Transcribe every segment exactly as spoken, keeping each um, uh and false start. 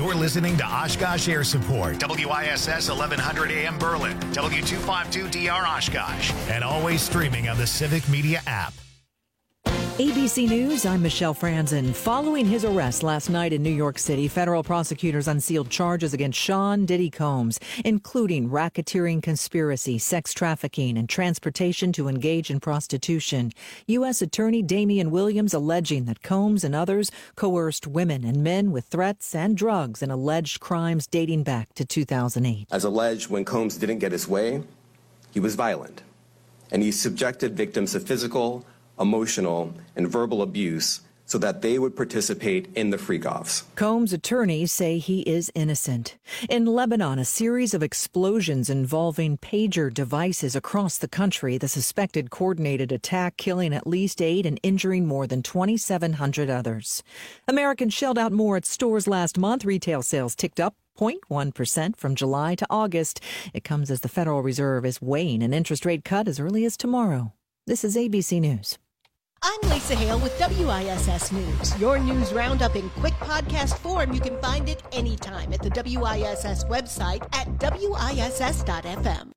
You're listening to Oshkosh Air Support, W I S S eleven hundred A M Berlin, W two fifty-two D R Oshkosh, and always streaming on the Civic Media app. A B C News, I'm Michelle Franzen. Following his arrest last night in New York City, federal prosecutors unsealed charges against Sean Diddy Combs, including racketeering conspiracy, sex trafficking, and transportation to engage in prostitution. U S. Attorney Damian Williams alleging that Combs and others coerced women and men with threats and drugs in alleged crimes dating back to two thousand eight. As alleged, when Combs didn't get his way, he was violent, and he subjected victims to physical, emotional, and verbal abuse so that they would participate in the freak-offs. Combs' attorneys say he is innocent. In Lebanon, a series of explosions involving pager devices across the country. The suspected coordinated attack killing at least eight and injuring more than twenty-seven hundred others. Americans shelled out more at stores last month. Retail sales ticked up zero point one percent from July to August. It comes as the Federal Reserve is weighing an interest rate cut as early as tomorrow. This is A B C News. I'm Lisa Hale with W I S S News. Your news roundup in quick podcast form. You can find it anytime at the W I S S website at W I S S dot F M.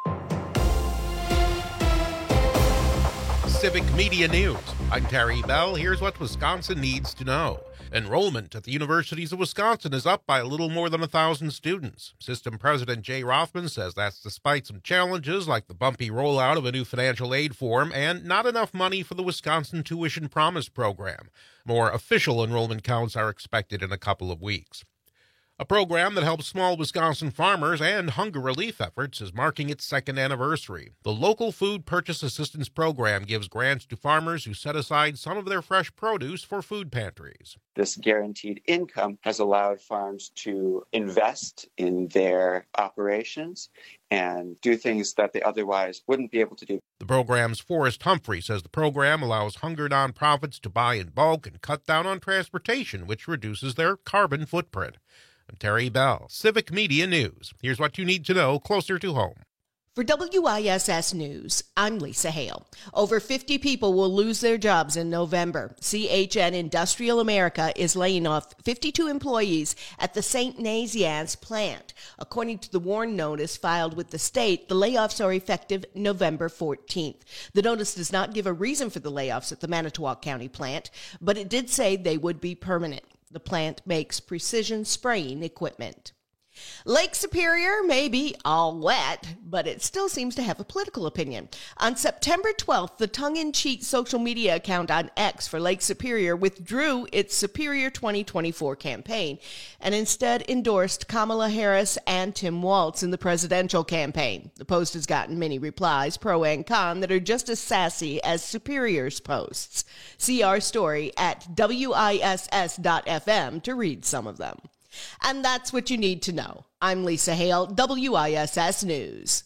Civic Media News. I'm Terry Bell. Here's what Wisconsin needs to know. Enrollment at the universities of Wisconsin is up by a little more than one thousand students. System President Jay Rothman says that's despite some challenges like the bumpy rollout of a new financial aid form and not enough money for the Wisconsin Tuition Promise program. More official enrollment counts are expected in a couple of weeks. A program that helps small Wisconsin farmers and hunger relief efforts is marking its second anniversary. The Local Food Purchase Assistance Program gives grants to farmers who set aside some of their fresh produce for food pantries. This guaranteed income has allowed farms to invest in their operations and do things that they otherwise wouldn't be able to do. The program's Forrest Humphrey says the program allows hunger nonprofits to buy in bulk and cut down on transportation, which reduces their carbon footprint. I'm Terry Bell, Civic Media News. Here's what you need to know closer to home. For W I S S News, I'm Lisa Hale. Over fifty people will lose their jobs in November. C H N Industrial America is laying off fifty-two employees at the Saint Nazianz plant. According to the warn notice filed with the state, the layoffs are effective November fourteenth. The notice does not give a reason for the layoffs at the Manitowoc County plant, but it did say they would be permanent. The plant makes precision spraying equipment. Lake Superior may be all wet, but it still seems to have a political opinion. On September twelfth, the tongue-in-cheek social media account on X for Lake Superior withdrew its Superior twenty twenty-four campaign and instead endorsed Kamala Harris and Tim Walz in the presidential campaign. The post has gotten many replies, pro and con, that are just as sassy as Superior's posts. See our story at W I S S dot F M to read some of them. And that's what you need to know. I'm Lisa Hale, W I S S News.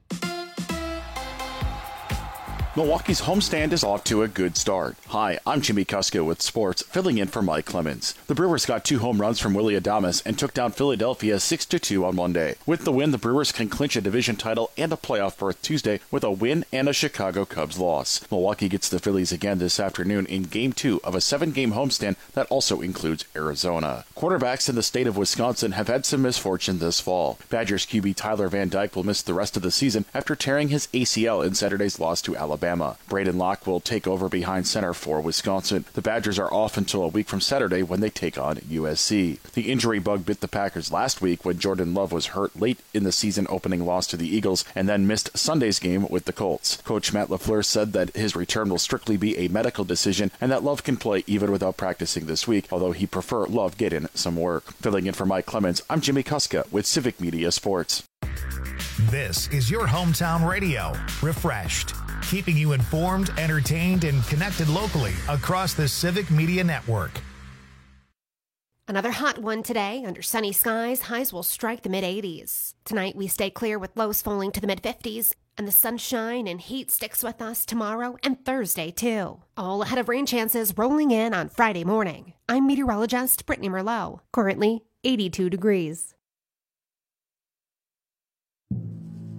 Milwaukee's homestand is off to a good start. Hi, I'm Jimmy Kuska with sports, filling in for Mike Clemens. The Brewers got two home runs from Willy Adames and took down Philadelphia six to two on Monday. With the win, the Brewers can clinch a division title and a playoff berth Tuesday with a win and a Chicago Cubs loss. Milwaukee gets the Phillies again this afternoon in Game two of a seven-game homestand that also includes Arizona. Quarterbacks in the state of Wisconsin have had some misfortune this fall. Badgers Q B Tyler Van Dyke will miss the rest of the season after tearing his A C L in Saturday's loss to Alabama. Braden Locke will take over behind center for Wisconsin. The Badgers are off until a week from Saturday when they take on U S C. The injury bug bit the Packers last week when Jordan Love was hurt late in the season-opening loss to the Eagles and then missed Sunday's game with the Colts. Coach Matt LaFleur said that his return will strictly be a medical decision and that Love can play even without practicing this week, although he'd prefer Love get in some work. Filling in for Mike Clemens, I'm Jimmy Kuska with Civic Media Sports. This is your hometown radio, refreshed, keeping you informed, entertained, and connected locally across the Civic Media Network. Another hot one today. Under sunny skies, highs will strike the mid-eighties. Tonight, we stay clear with lows falling to the mid-fifties, and the sunshine and heat sticks with us tomorrow and Thursday, too. All ahead of rain chances rolling in on Friday morning. I'm meteorologist Brittany Merlot. Currently, eighty-two degrees.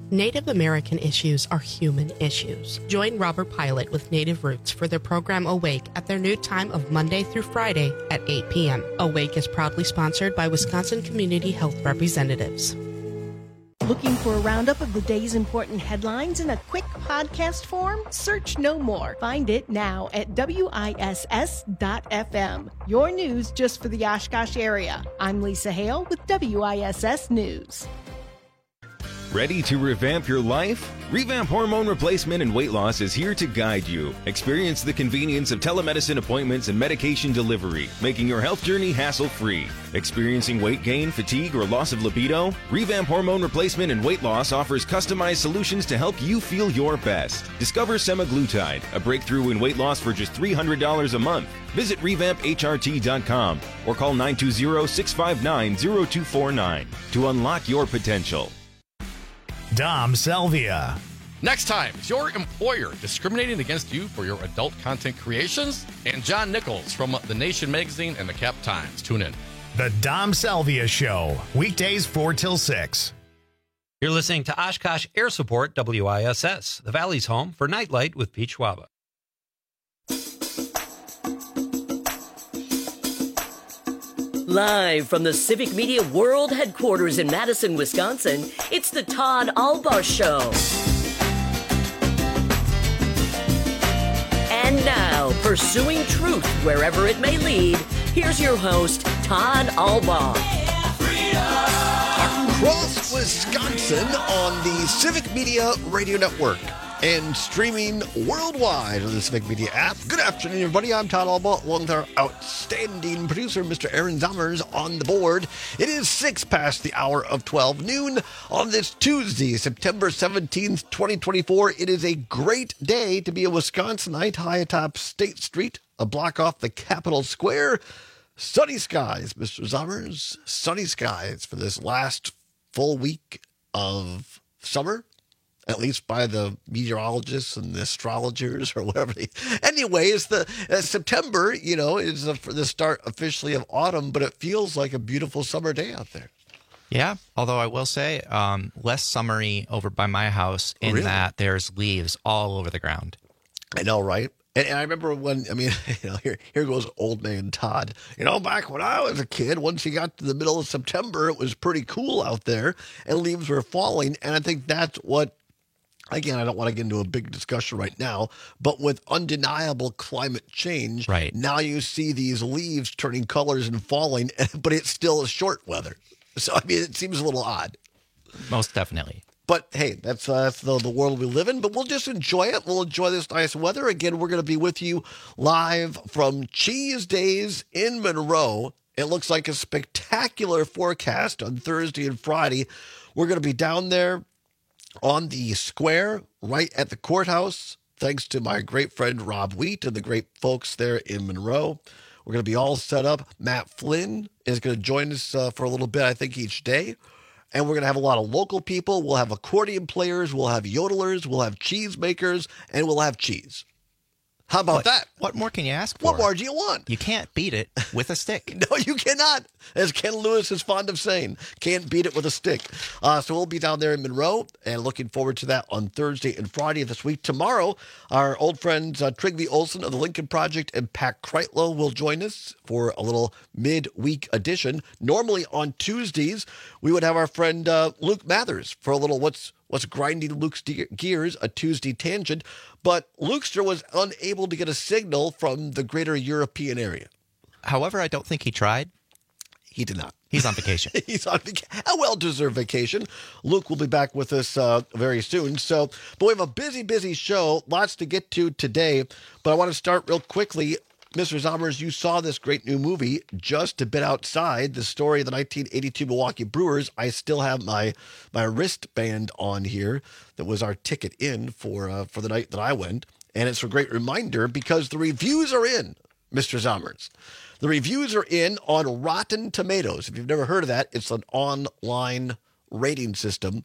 Native American issues are human issues. Join Robert Pilot with Native Roots for their program Awake at their new time of Monday through Friday at eight p.m. Awake is proudly sponsored by Wisconsin Community Health Representatives. Looking for a roundup of the day's important headlines in a quick podcast form? Search No More. Find it now at W I S S dot F M. Your news just for the Oshkosh area. I'm Lisa Hale with W I S S News. Ready to revamp your life? Revamp Hormone Replacement and Weight Loss is here to guide you. Experience the convenience of telemedicine appointments and medication delivery, making your health journey hassle-free. Experiencing weight gain, fatigue, or loss of libido? Revamp Hormone Replacement and Weight Loss offers customized solutions to help you feel your best. Discover semaglutide, a breakthrough in weight loss for just three hundred dollars a month. Visit revamp H R T dot com or call nine two zero, six five nine, zero two four nine to unlock your potential. Dom Salvia. Next time, is your employer discriminating against you for your adult content creations? And John Nichols from The Nation magazine and the Cap Times. Tune in. The Dom Salvia Show, weekdays four till six. You're listening to Oshkosh Air Support W I S S, the Valley's home for Nightlight with Pete Schwaba. Live from the Civic Media World Headquarters in Madison, Wisconsin, it's the Todd Albaugh Show. And now, pursuing truth wherever it may lead, here's your host, Todd Albaugh. Across Wisconsin on the Civic Media Radio Network and streaming worldwide on the Civic Media app. Good afternoon, everybody. I'm Todd Albaugh, along with our outstanding producer, Mister Aaron Zommers, on the board. It is six past the hour of twelve noon on this Tuesday, September seventeenth, twenty twenty-four. It is a great day to be a Wisconsinite high atop State Street, a block off the Capitol Square. Sunny skies, Mister Zommers. Sunny skies for this last full week of summer. At least by the meteorologists and the astrologers or whatever. They, anyway, it's the uh, September, you know, is the, the start officially of autumn, but it feels like a beautiful summer day out there. Yeah, although I will say um, less summery over by my house in really? that there's leaves all over the ground. I know, right? And, and I remember when, I mean, you know, here, here goes old man Todd. You know, back when I was a kid, once you got to the middle of September, it was pretty cool out there and leaves were falling. And I think that's what, again, I don't want to get into a big discussion right now, but with undeniable climate change, right. now you see these leaves turning colors and falling, but it's still a short weather. So, I mean, it seems a little odd. Most definitely. But, hey, that's, uh, that's the, the world we live in, but we'll just enjoy it. We'll enjoy this nice weather. Again, we're going to be with you live from Cheese Days in Monroe. It looks like a spectacular forecast on Thursday and Friday. We're going to be down there on the square, right at the courthouse, thanks to my great friend Rob Wheat and the great folks there in Monroe. We're going to be all set up. Matt Flynn is going to join us uh, for a little bit, I think, each day. And we're going to have a lot of local people. We'll have accordion players. We'll have yodelers. We'll have cheese makers. And we'll have cheese. How about what, that? What more can you ask for? What more do you want? You can't beat it with a stick. No, you cannot. As Ken Lewis is fond of saying, can't beat it with a stick. Uh, so we'll be down there in Monroe and looking forward to that on Thursday and Friday of this week. Tomorrow, our old friends uh, Trygve Olsen of the Lincoln Project and Pat Kreitlow will join us for a little midweek edition. Normally on Tuesdays, we would have our friend uh, Luke Mathers for a little What's What's Grinding Luke's Gears, a Tuesday tangent. But Lukester was unable to get a signal from the greater European area. However, I don't think he tried. He did not. He's on vacation. He's on vacation. A well-deserved vacation. Luke will be back with us uh, very soon. So, but we have a busy, busy show. Lots to get to today. But I want to start real quickly. Mister Zommers, you saw this great new movie, Just a Bit Outside, the story of the nineteen eighty-two Milwaukee Brewers. I still have my my wristband on here that was our ticket in for uh, for the night that I went. And it's a great reminder because the reviews are in, Mister Zommers. The reviews are in on Rotten Tomatoes. If you've never heard of that, it's an online rating system.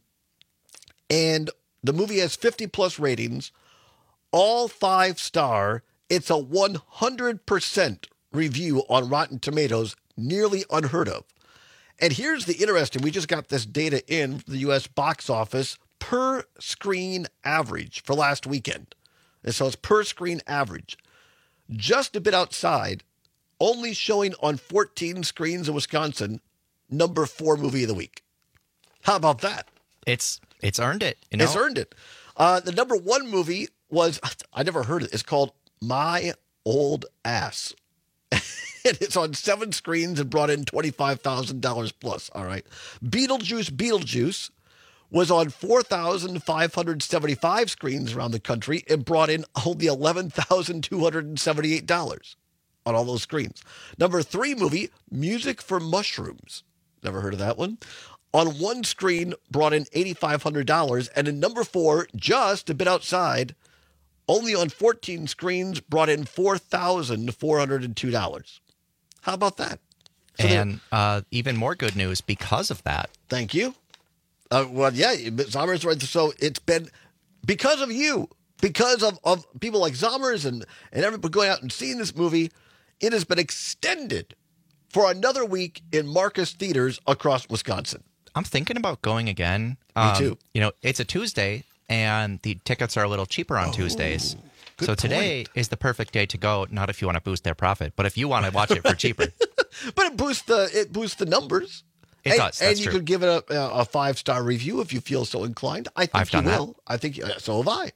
And the movie has fifty plus ratings, all five star. It's a one hundred percent review on Rotten Tomatoes, nearly unheard of. And here's the interesting, we just got this data in from the U S box office per screen average for last weekend. And so it's per screen average. Just a Bit Outside, only showing on fourteen screens in Wisconsin, number four movie of the week. How about that? It's it's earned it. You know? It's earned it. Uh, the number one movie was, I never heard it. It's called My Old Ass. And it's on seven screens and brought in twenty-five thousand dollars plus. All right. Beetlejuice, Beetlejuice was on four thousand five hundred seventy-five screens around the country and brought in only eleven thousand two hundred seventy-eight dollars on all those screens. Number three movie, Music for Mushrooms. Never heard of that one. On one screen, brought in eight thousand five hundred dollars. And in number four, Just a Bit Outside, only on fourteen screens, brought in four thousand four hundred two dollars. How about that? So and uh, even more good news because of that. Thank you. Uh, well, yeah, Zommers, right. So it's been because of you, because of, of people like Zommers and, and everybody going out and seeing this movie, it has been extended for another week in Marcus theaters across Wisconsin. I'm thinking about going again. Me um, too. You know, it's a Tuesday, and the tickets are a little cheaper on oh, Tuesdays. So point. Today is the perfect day to go, not if you want to boost their profit, but if you want to watch it for cheaper. But it boosts the it boosts the numbers. It and, does. That's and you true. could give it a, a five-star review if you feel so inclined. I think I've you done will. That. I think uh, so have I.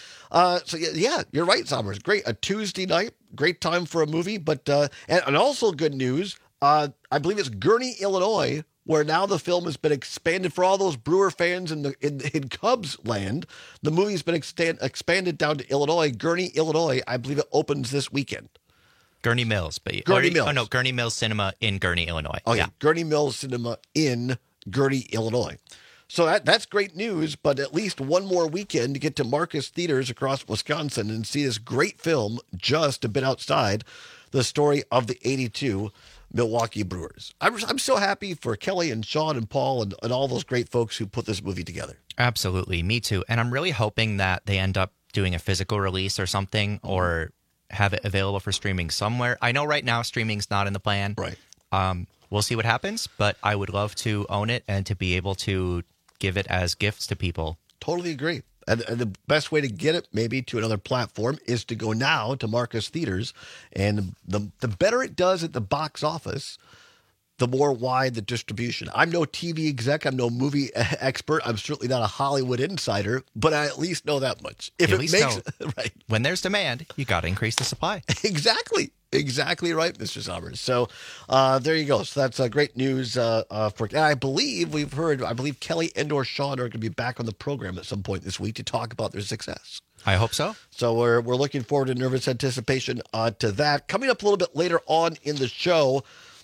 Uh, so yeah, yeah, you're right, Zommers. Great, a Tuesday night, great time for a movie. But uh, and, and also good news. Uh, I believe it's Gurnee, Illinois, where now the film has been expanded for all those Brewer fans in the in, in Cubs land. The movie's been extend, expanded down to Illinois. Gurnee, Illinois. I believe it opens this weekend. Gurnee Mills, but Gurnee or, Mills. Oh no, Gurnee Mills Cinema in Gurnee, Illinois. Oh yeah, yeah. Gurnee Mills Cinema in Gurnee, Illinois. So that that's great news, but at least one more weekend to get to Marcus theaters across Wisconsin and see this great film, Just a Bit Outside, the story of the eighty-two Milwaukee Brewers. I'm I'm so happy for Kelly and Sean and Paul and, and all those great folks who put this movie together. Absolutely, me too. And I'm really hoping that they end up doing a physical release or something, or have it available for streaming somewhere. I know right now streaming's not in the plan. Right. Um, we'll see what happens, but I would love to own it and to be able to give it as gifts to people. Totally agree. And, and the best way to get it maybe to another platform is to go now to Marcus Theaters. And the the better it does at the box office, the more wide the distribution. I'm no T V exec. I'm no movie expert. I'm certainly not a Hollywood insider, but I at least know that much. If at it least makes know, right, when there's demand, you got to increase the supply. Exactly. Exactly right, Mister Sommers. So uh, there you go. So that's uh, great news uh, uh, for. And I believe we've heard. I believe Kelly and or Sean are going to be back on the program at some point this week to talk about their success. I hope so. So we're we're looking forward to nervous anticipation uh, to that. Coming up a little bit later on in the show,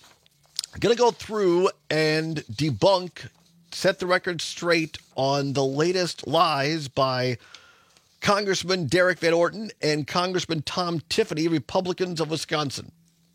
I'm going to go through and debunk, set the record straight on the latest lies by Congressman Derek Van Orton and Congressman Tom Tiffany, Republicans of Wisconsin.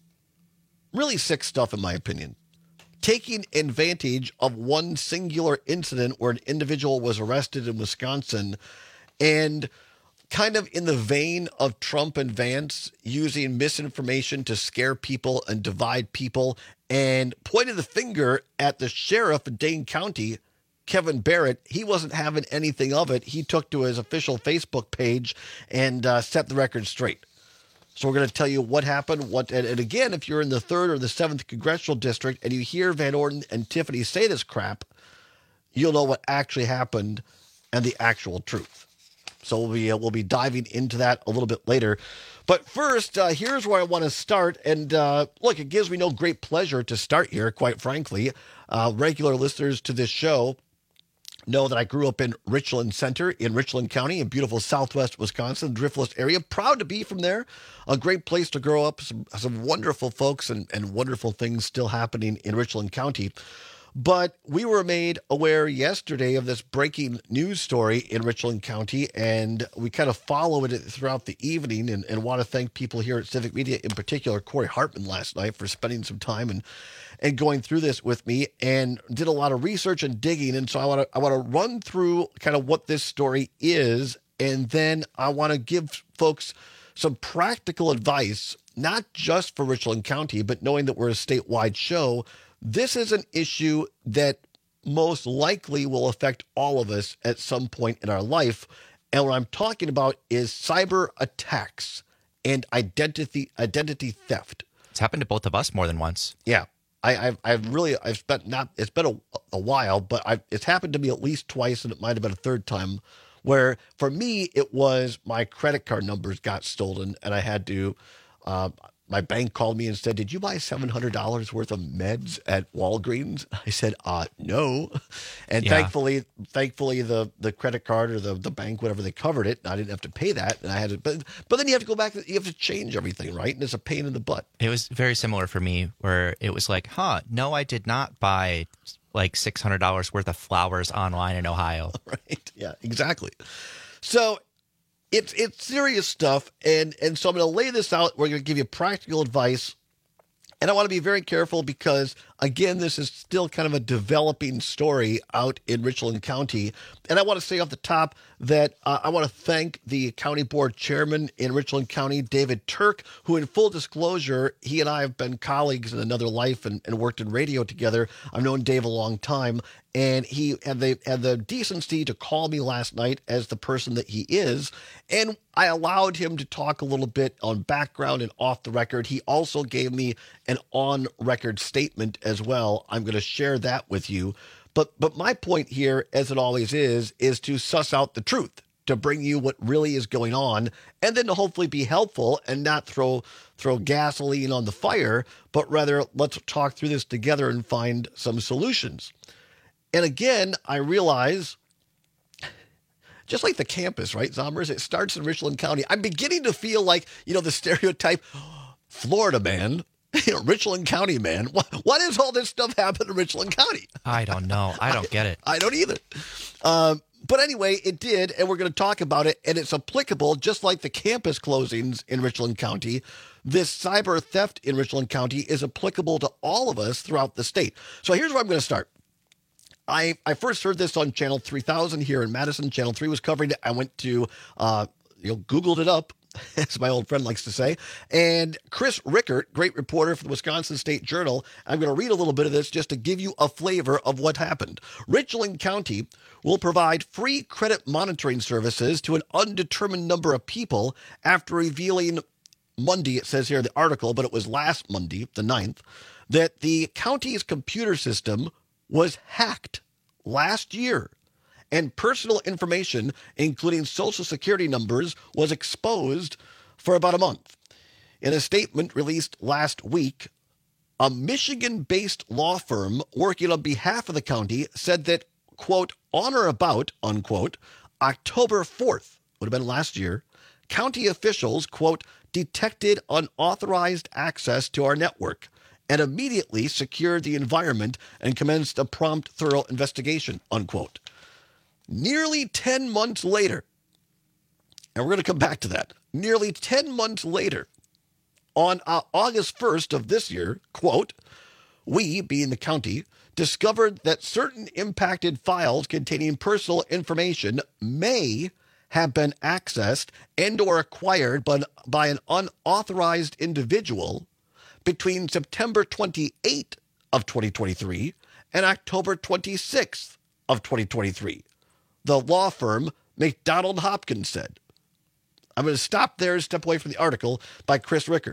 Really sick stuff, in my opinion. Taking advantage of one singular incident where an individual was arrested in Wisconsin and kind of in the vein of Trump and Vance, using misinformation to scare people and divide people, and pointed the finger at the sheriff of Dane County, Kevin Barrett. He wasn't having anything of it. He took to his official Facebook page and uh, set the record straight. So we're going to tell you what happened. What and, and again, if you're in the third or the seventh congressional district and you hear Van Orton and Tiffany say this crap, you'll know what actually happened and the actual truth. So we'll be uh, we'll be diving into that a little bit later. But first, uh, here's where I want to start. And uh, look, it gives me no great pleasure to start here, quite frankly. Uh, regular listeners to this show know that I grew up in Richland Center in Richland County in beautiful southwest Wisconsin, Driftless area. Proud to be from there. A great place to grow up. Some, some wonderful folks and, and wonderful things still happening in Richland County. But we were made aware yesterday of this breaking news story in Richland County, and we kind of followed it throughout the evening, and, and want to thank people here at Civic Media, in particular Corey Hartman last night, for spending some time and and going through this with me, and did a lot of research and digging. And so I want to I want to run through kind of what this story is, and then I want to give folks some practical advice, not just for Richland County, but knowing that we're a statewide show. This is an issue that most likely will affect all of us at some point in our life. And what I'm talking about is cyber attacks and identity identity theft. It's happened to both of us more than once. Yeah. I, I've, I've really, I've spent not, it's been a, a while, but I've, it's happened to me at least twice, and it might have been a third time, where for me, it was my credit card numbers got stolen, and I had to, uh, my bank called me and said, did you buy seven hundred dollars worth of meds at Walgreens? I said, uh, no. And Yeah. thankfully, thankfully the, the credit card or the, the bank, whatever, they covered it. And I didn't have to pay that. And I had to, but, but then you have to go back, you have to change everything, right? And it's a pain in the butt. It was very similar for me, where it was like, huh, no, I did not buy like six hundred dollars worth of flowers online in Ohio. Right. Yeah, exactly. So it's it's serious stuff. And, and so I'm going to lay this out. We're going to give you practical advice. And I want to be very careful because, again, this is still kind of a developing story out in Richland County. And I want to say off the top that uh, I want to thank the county board chairman in Richland County, David Turk, who, in full disclosure, he and I have been colleagues in another life and, and worked in radio together. I've known Dave a long time. And he had the, had the decency to call me last night as the person that he is. And I allowed him to talk a little bit on background and off the record. He also gave me an on-record statement as well. I'm going to share that with you. But but my point here, as it always is, is to suss out the truth, to bring you what really is going on, and then to hopefully be helpful and not throw throw gasoline on the fire, but rather let's talk through this together and find some solutions. And again, I realize, just like the campus, right, Zombers, it starts in Richland County. I'm beginning to feel like, you know, the stereotype, Florida man, you know, Richland County man. Why, why does all this stuff happen in Richland County? I don't know. I don't get it. I don't either. Um, but anyway, it did, and we're going to talk about it, and it's applicable, just like the campus closings in Richland County. This cyber theft in Richland County is applicable to all of us throughout the state. So here's where I'm going to start. I, I first heard this on Channel three thousand here in Madison. Channel three was covering it. I went to, uh, you know, Googled it up, as my old friend likes to say. And Chris Rickert, great reporter for the Wisconsin State Journal, I'm going to read a little bit of this just to give you a flavor of what happened. Richland County will provide free credit monitoring services to an undetermined number of people after revealing Monday, it says here in the article, but it was last Monday, the ninth, that the county's computer system was hacked last year, and personal information, including social security numbers, was exposed for about a month. In a statement released last week, a Michigan-based law firm working on behalf of the county said that, quote, on or about, unquote, October fourth, would have been last year, county officials, quote, detected unauthorized access to our network and immediately secured the environment and commenced a prompt, thorough investigation, unquote. Nearly ten months later, and we're going to come back to that, nearly ten months later, on uh, August first of this year, quote, we, being the county, discovered that certain impacted files containing personal information may have been accessed and or acquired by, by an unauthorized individual between September twenty-eighth of twenty twenty-three and October twenty-sixth of twenty twenty-three. The law firm McDonald Hopkins said. I'm going to stop there and step away from the article by Chris Rickert.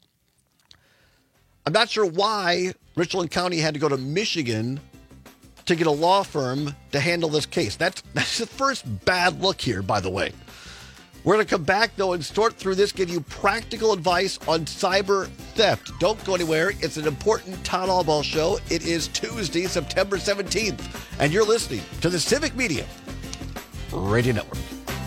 I'm not sure why Richland County had to go to Michigan to get a law firm to handle this case. That's, that's the first bad look here, by the way. We're going to come back, though, and sort through this, give you practical advice on cyber theft. Don't go anywhere. It's an important Todd Albaugh show. It is Tuesday, September seventeenth, and you're listening to the Civic Media Radio Network.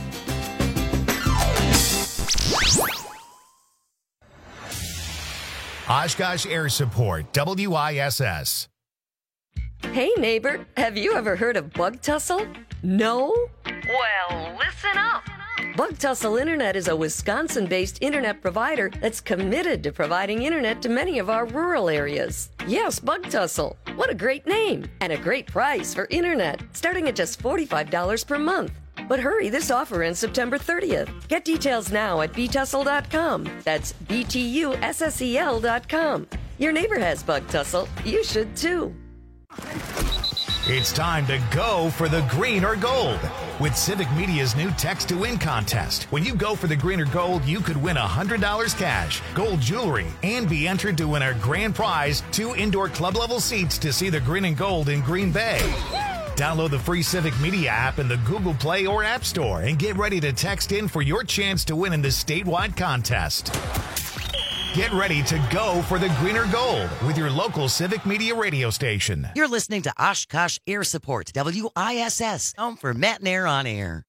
Oshkosh Air Support, W I S S. Hey, neighbor, have you ever heard of Bug Tussle? No? Well, listen up. Bug Tussle Internet is a Wisconsin-based internet provider that's committed to providing internet to many of our rural areas. Yes, Bug Tussle. What a great name and a great price for internet, starting at just forty-five dollars per month. But hurry, this offer ends September thirtieth. Get details now at b tussle dot com. That's B T U S S E L dot com. Your neighbor has Bug Tussle. You should too. It's time to go for the green or gold with Civic Media's new Text to Win contest. When you go for the green or gold, you could win one hundred dollars cash, gold jewelry, and be entered to win our grand prize, two indoor club-level seats to see the green and gold in Green Bay. Download the free Civic Media app in the Google Play or App Store and get ready to text in for your chance to win in this statewide contest. Get ready to go for the green or gold with your local Civic Media radio station. You're listening to Oshkosh Air Support, W I S S, home for Matt and Air on Air.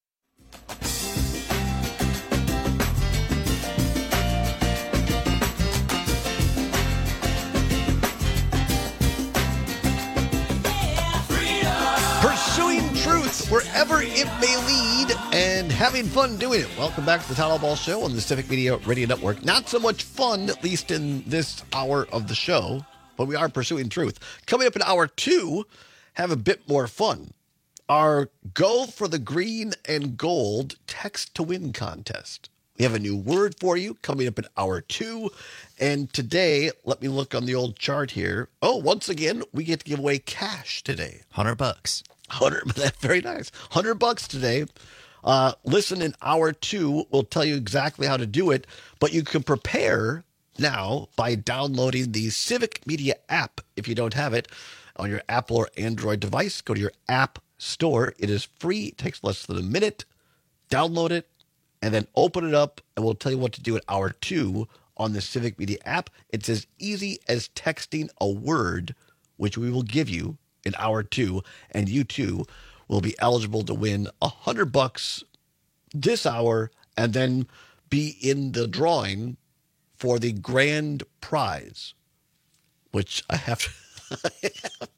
Pursuing truth wherever it may lead and having fun doing it. Welcome back to the Todd Ball Show on the Civic Media Radio Network. Not so much fun, at least in this hour of the show, but we are pursuing truth. Coming up in hour two, have a bit more fun. Our Go for the Green and Gold Text to Win contest. We have a new word for you coming up in hour two. And today, let me look on the old chart here. Oh, once again, we get to give away cash today. one hundred bucks. one hundred, that's very nice. one hundred bucks today. Uh, listen in hour two. We'll tell you exactly how to do it. But you can prepare now by downloading the Civic Media app. If you don't have it on your Apple or Android device, go to your app store. It is free. It takes less than a minute. Download it and then open it up, and we'll tell you what to do at hour two on the Civic Media app. It's as easy as texting a word, which we will give you in hour two, and you too will be eligible to win a hundred bucks this hour, and then be in the drawing for the grand prize, which I have to.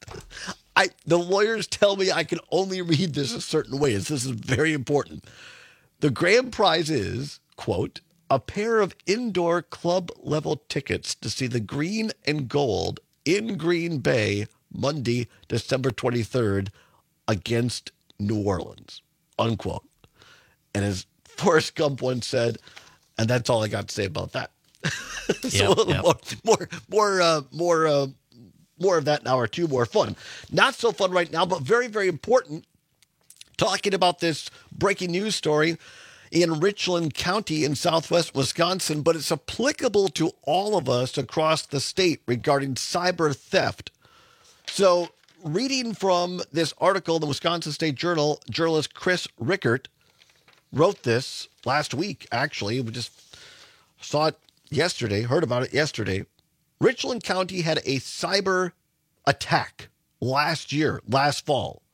I the lawyers tell me I can only read this a certain way. This is very important. The grand prize is, quote, a pair of indoor club-level tickets to see the green and gold in Green Bay Monday, December twenty-third against New Orleans, unquote. And as Forrest Gump once said, and that's all I got to say about that. so Yep, a little yep. more, more, more, uh, more, uh, more of that in hour two, more fun. Not so fun right now, but very, very important. Talking about this breaking news story in Richland County in southwest Wisconsin, but it's applicable to all of us across the state regarding cyber theft. So, reading from this article in the Wisconsin State Journal, journalist Chris Rickert wrote this last week, actually. We just saw it yesterday, heard about it yesterday. Richland County had a cyber attack last year, last fall.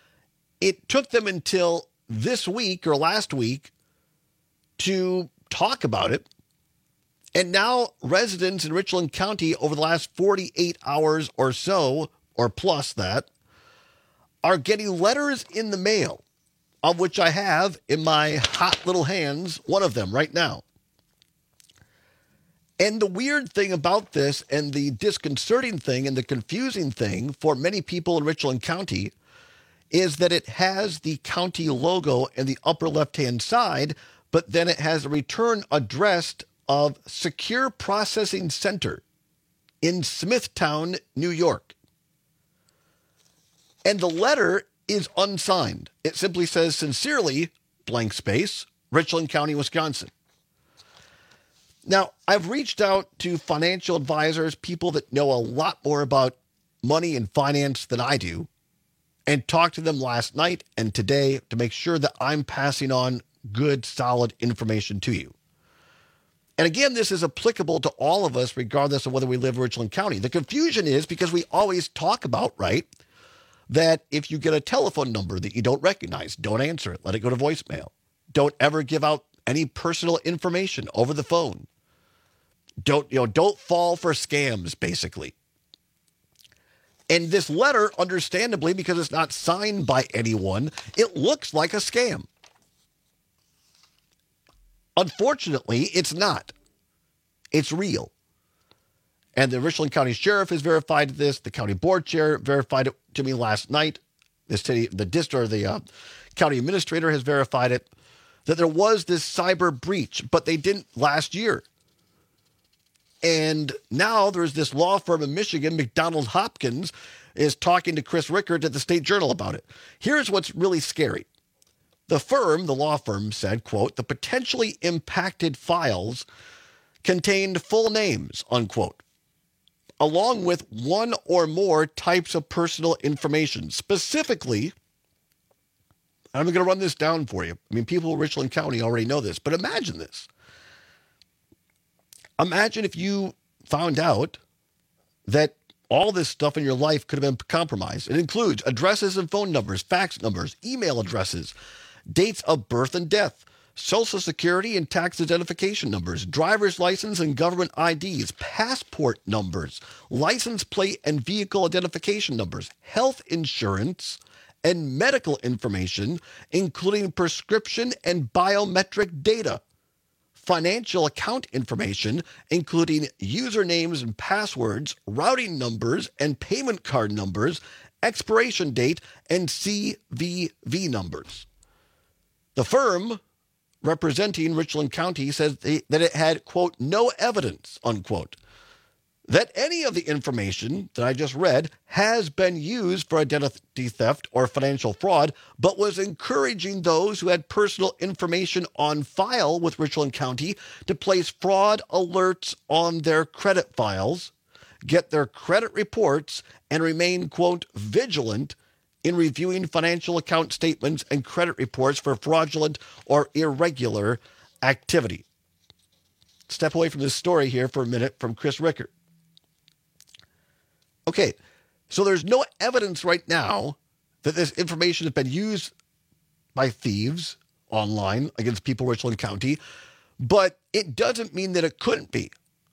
It took them until this week or last week to talk about it. And now residents in Richland County over the last forty-eight hours or so, or plus that, are getting letters in the mail, of which I have in my hot little hands, one of them right now. And the weird thing about this, and the disconcerting thing and the confusing thing for many people in Richland County, is that it has the county logo in the upper left-hand side, but then it has a return address of Secure Processing Center in Smithtown, New York. And the letter is unsigned. It simply says, sincerely, blank space, Richland County, Wisconsin. Now, I've reached out to financial advisors, people that know a lot more about money and finance than I do, and talked to them last night and today to make sure that I'm passing on good, solid information to you. And again, this is applicable to all of us, regardless of whether we live in Richland County. The confusion is because we always talk about, right, that if you get a telephone number that you don't recognize, don't answer it. Let it go to voicemail. Don't ever give out any personal information over the phone. Don't, you know, don't fall for scams, basically. And this letter, understandably, because it's not signed by anyone, it looks like a scam. Unfortunately, it's not. It's real. And the Richland County Sheriff has verified this. The county board chair verified it to me last night. The city, the district, or the uh, county administrator has verified it, that there was this cyber breach, but they didn't last year. And now there's this law firm in Michigan, McDonald Hopkins, is talking to Chris Rickard at the State Journal about it. Here's what's really scary. The firm, the law firm, said, quote, the potentially impacted files contained full names, unquote, along with one or more types of personal information. Specifically, I'm going to run this down for you. I mean, people in Richland County already know this, but imagine this. Imagine if you found out that all this stuff in your life could have been compromised. It includes addresses and phone numbers, fax numbers, email addresses, dates of birth and death, Social Security and tax identification numbers, driver's license and government I Ds, passport numbers, license plate and vehicle identification numbers, health insurance, and medical information, including prescription and biometric data, financial account information, including usernames and passwords, routing numbers and payment card numbers, expiration date, and C V V numbers. The firm representing Richland County says they, that it had, quote, no evidence, unquote, that any of the information that I just read has been used for identity theft or financial fraud, but was encouraging those who had personal information on file with Richland County to place fraud alerts on their credit files, get their credit reports, and remain, quote, vigilant in reviewing financial account statements and credit reports for fraudulent or irregular activity. Step away from this story here for a minute from Chris Rickard. Okay, so there's no evidence right now that this information has been used by thieves online against people in Richland County, but it doesn't mean that it couldn't be.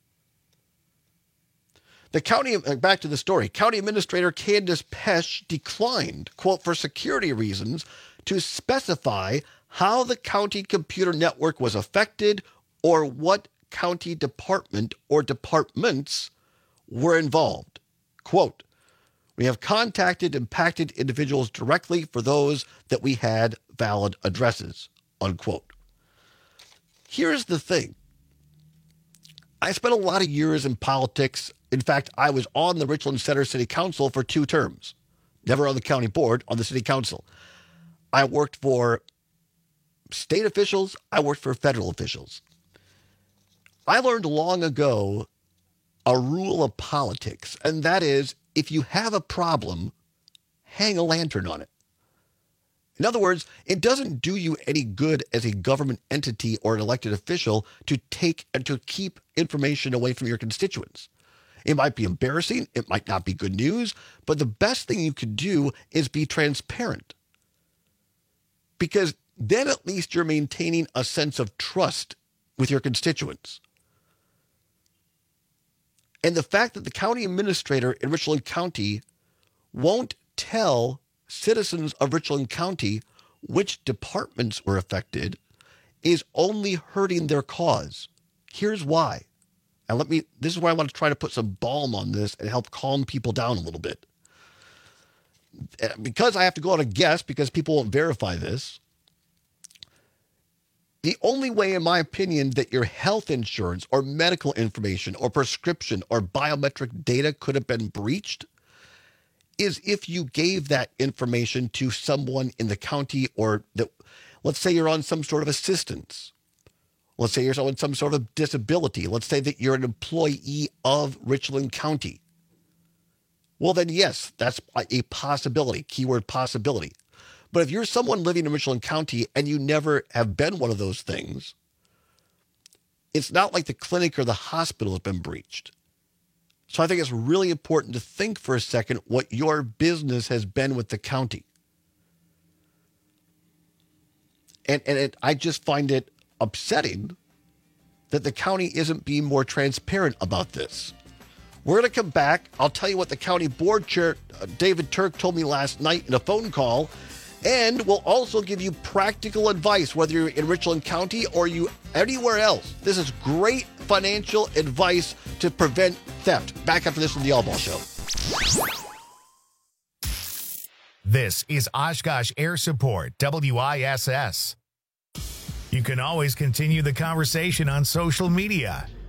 The county, back to the story, County Administrator Candace Pesch declined, quote, for security reasons, to specify how the county computer network was affected or what county department or departments were involved. Quote, we have contacted impacted individuals directly for those that we had valid addresses, unquote. Here's the thing. I spent a lot of years in politics. In fact, I was on the Richland Center City Council for two terms. Never on the county board, on the city council. I worked for state officials. I worked for federal officials. I learned long ago a rule of politics, and that is, if you have a problem, hang a lantern on it. In other words, it doesn't do you any good as a government entity or an elected official to take and to keep information away from your constituents. It might be embarrassing. It might not be good news, but the best thing you could do is be transparent. Because then at least you're maintaining a sense of trust with your constituents. And the fact that the county administrator in Richland County won't tell citizens of Richland County which departments were affected is only hurting their cause. Here's why. And let me, this is why I want to try to put some balm on this and help calm people down a little bit. Because I have to go on a guess, because people won't verify this, the only way, in my opinion, that your health insurance or medical information or prescription or biometric data could have been breached is if you gave that information to someone in the county, or that, let's say you're on some sort of assistance. Let's say you're on some sort of disability. Let's say that you're an employee of Richland County. Well, then, yes, that's a possibility, keyword possibility. But if you're someone living in Richland County and you never have been one of those things, it's not like the clinic or the hospital has been breached. So I think it's really important to think for a second what your business has been with the county. And, and it, I just find it upsetting that the county isn't being more transparent about this. We're going to come back. I'll tell you what the county board chair, uh, David Turk, told me last night in a phone call. And we'll also give you practical advice, whether you're in Richland County or you anywhere else. This is great financial advice to prevent theft. Back after this on the All Ball Show. This is Oshkosh Air Support, W I S S. You can always continue the conversation on social media.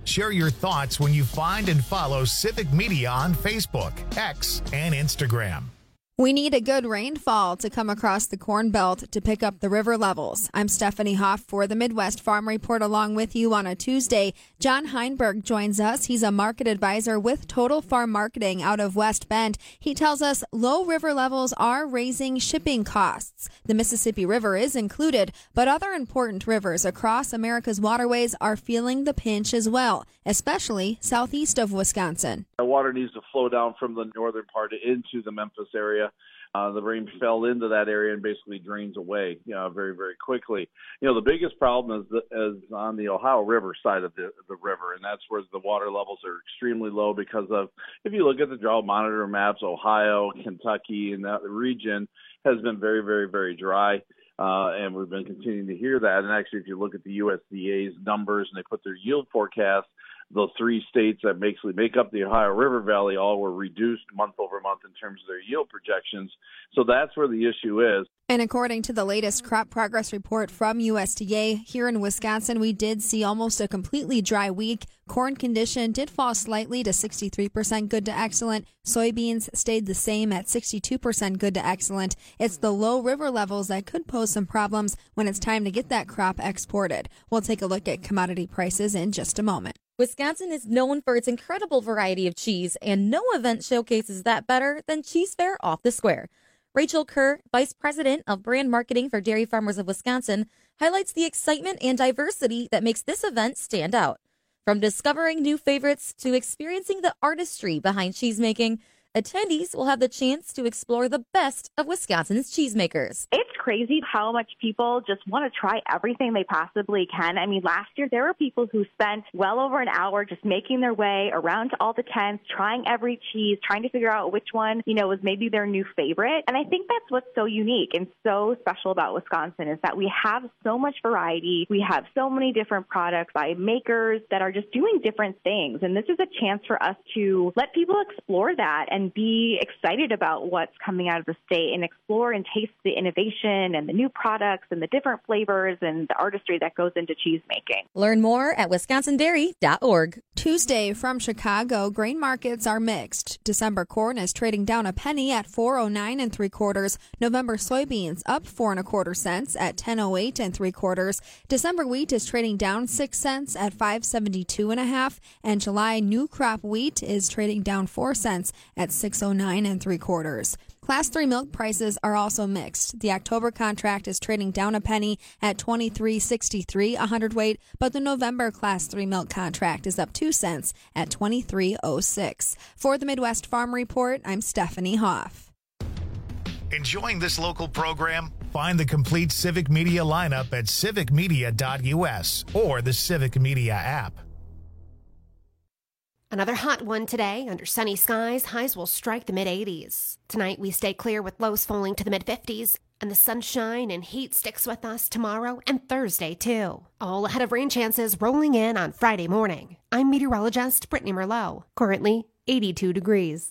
Share your thoughts when you find and follow Civic Media on Facebook, X, and Instagram. We need a good rainfall to come across the Corn Belt to pick up the river levels. I'm Stephanie Hoff for the Midwest Farm Report along with you on a Tuesday. John Heinberg joins us. He's a market advisor with Total Farm Marketing out of West Bend. He tells us low river levels are raising shipping costs. The Mississippi River is included, but other important rivers across America's waterways are feeling the pinch as well, especially southeast of Wisconsin. The water needs to flow down from the northern part into the Memphis area. Uh, the rain fell into that area and basically drains away, you know, very, very quickly. You know, the biggest problem is, the, is on the Ohio River side of the, the river, and that's where the water levels are extremely low because of, if you look at the drought monitor maps, Ohio, Kentucky, and that region has been very, very, very dry. Uh, and we've been continuing to hear that. And actually, if you look at the U S D A's numbers and they put their yield forecast, the three states that basically make up the Ohio River Valley all were reduced month over month in terms of their yield projections. So that's where the issue is. And according to the latest crop progress report from U S D A, here in Wisconsin, we did see almost a completely dry week. Corn condition did fall slightly to sixty-three percent good to excellent. Soybeans stayed the same at sixty-two percent good to excellent. It's the low river levels that could pose some problems when it's time to get that crop exported. We'll take a look at commodity prices in just a moment. Wisconsin is known for its incredible variety of cheese, and no event showcases that better than Cheese Fair Off the Square. Rachel Kerr, Vice President of Brand Marketing for Dairy Farmers of Wisconsin, highlights the excitement and diversity that makes this event stand out. From discovering new favorites to experiencing the artistry behind cheesemaking, attendees will have the chance to explore the best of Wisconsin's cheesemakers. It's crazy how much people just want to try everything they possibly can. I mean, last year there were people who spent well over an hour just making their way around to all the tents, trying every cheese, trying to figure out which one, you know, was maybe their new favorite. And I think that's what's so unique and so special about Wisconsin is that we have so much variety. We have so many different products by makers that are just doing different things. And this is a chance for us to let people explore that and be excited about what's coming out of the state and explore and taste the innovation and the new products and the different flavors and the artistry that goes into cheese making. Learn more at wisconsin dairy dot org. Tuesday from Chicago, grain markets are mixed. December corn is trading down a penny at four oh nine and three quarters. November soybeans up four and a quarter cents at ten oh eight and three quarters. December wheat is trading down six cents at five seventy-two and a half, and July new crop wheat is trading down four cents at six oh nine and three quarters. Class three milk prices are also mixed. The October contract is trading down a penny at twenty-three sixty-three a hundredweight, but the November Class three milk contract is up two cents at twenty-three oh six. For the Midwest Farm Report, I'm Stephanie Hoff. Enjoying this local program? Find the complete Civic Media lineup at civic media dot u s or the Civic Media app. Another hot one today. Under sunny skies, highs will strike the mid eighties. Tonight, we stay clear with lows falling to the mid fifties, and the sunshine and heat sticks with us tomorrow and Thursday, too. All ahead of rain chances rolling in on Friday morning. I'm meteorologist Brittany Merlot. Currently, eighty-two degrees.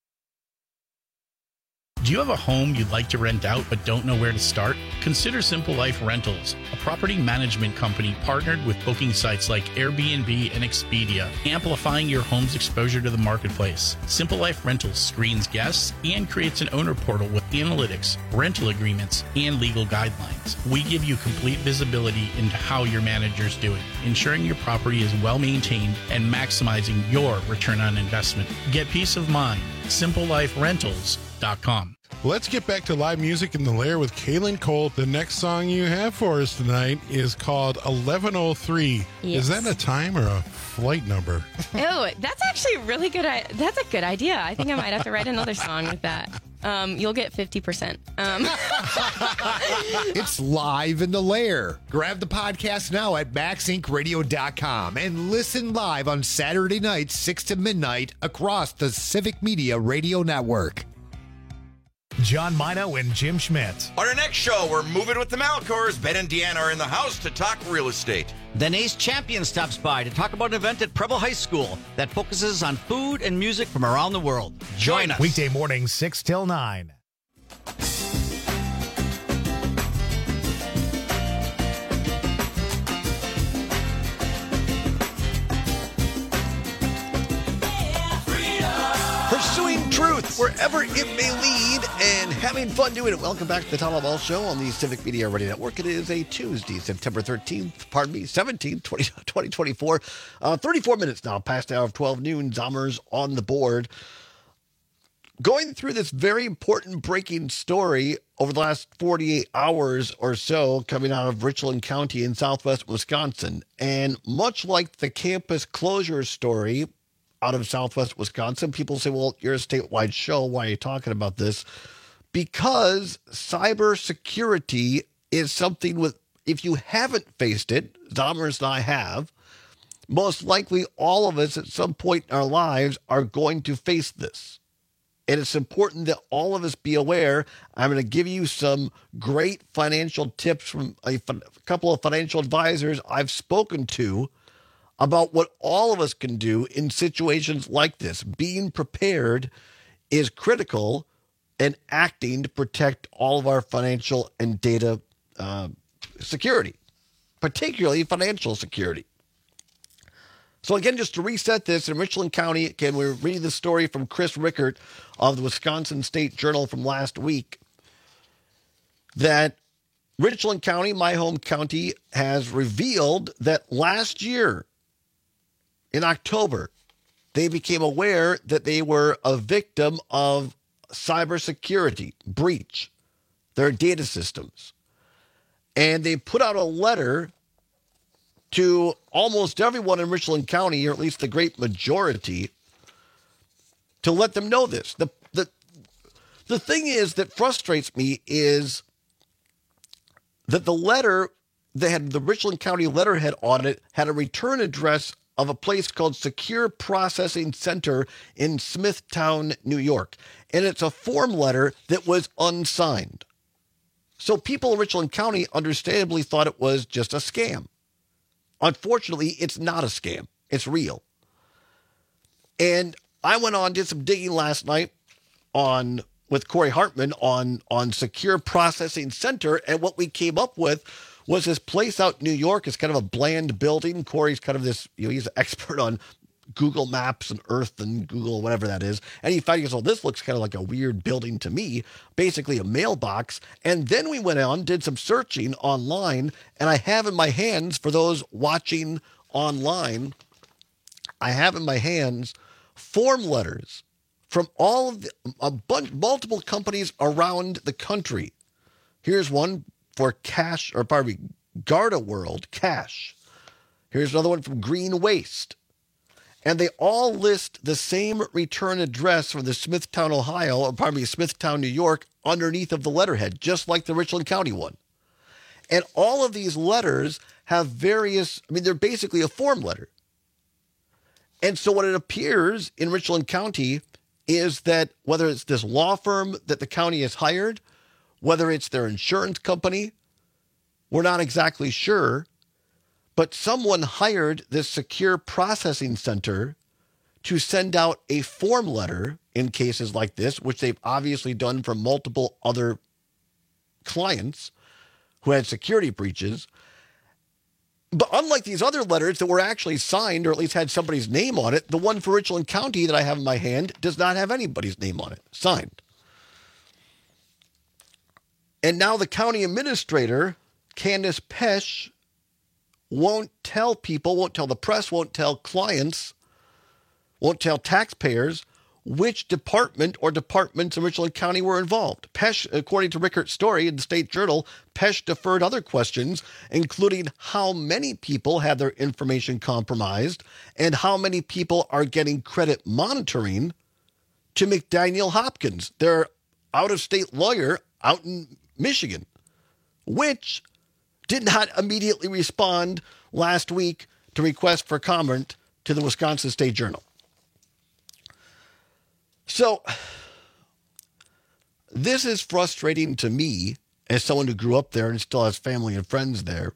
Do you have a home you'd like to rent out but don't know where to start? Consider Simple Life Rentals, a property management company partnered with booking sites like Airbnb and Expedia, amplifying your home's exposure to the marketplace. Simple Life Rentals screens guests and creates an owner portal with analytics, rental agreements, and legal guidelines. We give you complete visibility into how your manager's doing, ensuring your property is well maintained and maximizing your return on investment. Get peace of mind. simple life rentals dot com. Let's get back to live music in the Lair with Kaylin Cole. The next song you have for us tonight is called eleven oh three. Yes. Is that a time or a flight number? Oh, that's actually really good. That's a good idea. I think I might have to write another song with that. Um, you'll get fifty percent. Um. It's live in the Lair. Grab the podcast now at max inc radio dot com and listen live on Saturday nights, six to midnight, across the Civic Media Radio Network. John Mino and Jim Schmidt. On our next show, we're moving with the Malcors. Ben and Deanna are in the house to talk real estate. Then Ace Champion stops by to talk about an event at Preble High School that focuses on food and music from around the world. Join us. Weekday mornings, six till nine. wherever it may lead, and having fun doing it. Welcome back to the Tom Ball Show on the Civic Media Radio Network. It is a Tuesday, September thirteenth, pardon me, seventeenth, twenty twenty-four. Uh, thirty-four minutes now, past the hour of twelve noon. Zommers on the board. Going through this very important breaking story over the last forty-eight hours or so coming out of Richland County in southwest Wisconsin. And much like the campus closure story out of southwest Wisconsin, people say, well, you're a statewide show. Why are you talking about this? Because cybersecurity is something with, if you haven't faced it, Zommers and I have, most likely all of us at some point in our lives are going to face this. And it's important that all of us be aware. I'm going to give you some great financial tips from a, a couple of financial advisors I've spoken to about what all of us can do in situations like this. Being prepared is critical, and acting to protect all of our financial and data uh, security, particularly financial security. So again, just to reset this, in Richland County, again, we're reading the story from Chris Rickert of the Wisconsin State Journal from last week, that Richland County, my home county, has revealed that last year, in October, they became aware that they were a victim of cybersecurity breach, their data systems. And they put out a letter to almost everyone in Richland County, or at least the great majority, to let them know this. The, the, the thing is that frustrates me is that the letter, they had the Richland County letterhead on it, had a return address of a place called Secure Processing Center in Smithtown, New York. And it's a form letter that was unsigned. So people in Richland County understandably thought it was just a scam. Unfortunately, it's not a scam. It's real. And I went on, did some digging last night on with Corey Hartman on, on Secure Processing Center, and what we came up with was this place out in New York. It's kind of a bland building. Corey's kind of this, you know, he's an expert on Google Maps and Earth and Google, whatever that is. And he found, he goes, well, this looks kind of like a weird building to me, basically a mailbox. And then we went on, did some searching online, and I have in my hands, for those watching online, I have in my hands form letters from all of the, a bunch, multiple companies around the country. Here's one for Cash, or pardon me, Garda World, Cash. Here's another one from Green Waste. And they all list the same return address for the Smithtown, Ohio, or pardon me, Smithtown, New York, underneath of the letterhead, just like the Richland County one. And all of these letters have various, I mean, they're basically a form letter. And so what it appears in Richland County is that whether it's this law firm that the county has hired, whether it's their insurance company, we're not exactly sure, but someone hired this Secure Processing Center to send out a form letter in cases like this, which they've obviously done for multiple other clients who had security breaches. But unlike these other letters that were actually signed, or at least had somebody's name on it, the one for Richland County that I have in my hand does not have anybody's name on it, signed. And now the county administrator, Candace Pesch, won't tell people, won't tell the press, won't tell clients, won't tell taxpayers which department or departments in Richland County were involved. Pesch, according to Rickert's story in the State Journal, Pesch deferred other questions, including how many people had their information compromised and how many people are getting credit monitoring, to McDaniel Hopkins, their out-of-state lawyer out in Michigan, which did not immediately respond last week to request for comment to the Wisconsin State Journal. So this is frustrating to me as someone who grew up there and still has family and friends there.